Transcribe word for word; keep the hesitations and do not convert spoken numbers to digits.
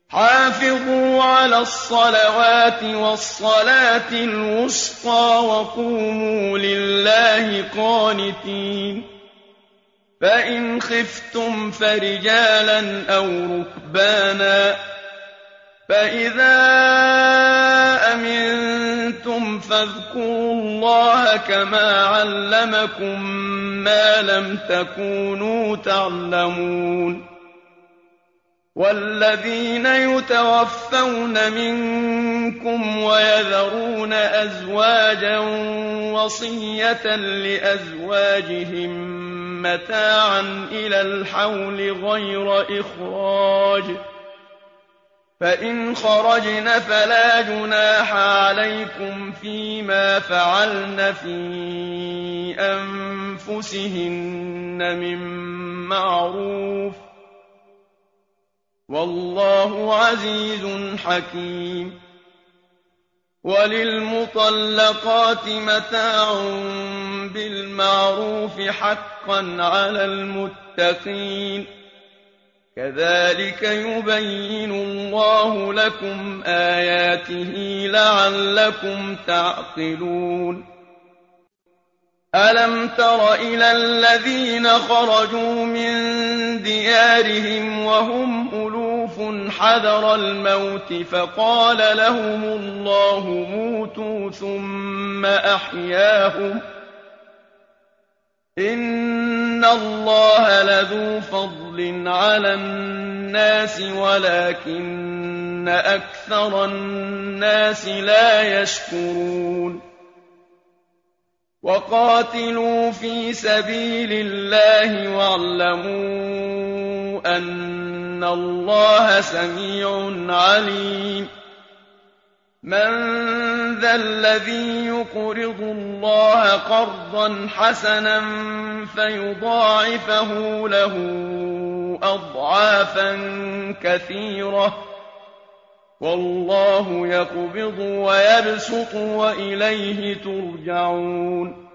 حافظوا على الصلوات والصلاة الوسطى وقوموا لله قانتين فإن خفتم فرجالا أو ركبانا فإذا أمنتم فاذكروا الله كما علمكم ما لم تكونوا تعلمون والذين يتوفون منكم ويذرون أزواجا وصية لأزواجهم متاعا إلى الحول غير إخراج فإن خرجن فلا جناح عليكم فيما فعلن في أنفسهن من معروف والله عزيز حكيم وللمطلقات متاع بالمعروف حقا على المتقين كذلك يبين الله لكم آياته لعلكم تعقلون ألم تر إلى الذين خرجوا من ديارهم وهم ألوف حذر الموت فقال لهم الله موتوا ثم أحياهم إن الله لذو فضل على الناس ولكن أكثر الناس لا يشكرون وقاتلوا في سبيل الله واعلموا أن الله سميع عليم من ذا الذي يقرض الله قرضا حسنا فيضاعفه له أضعافا كثيرة والله يقبض ويبسط وإليه ترجعون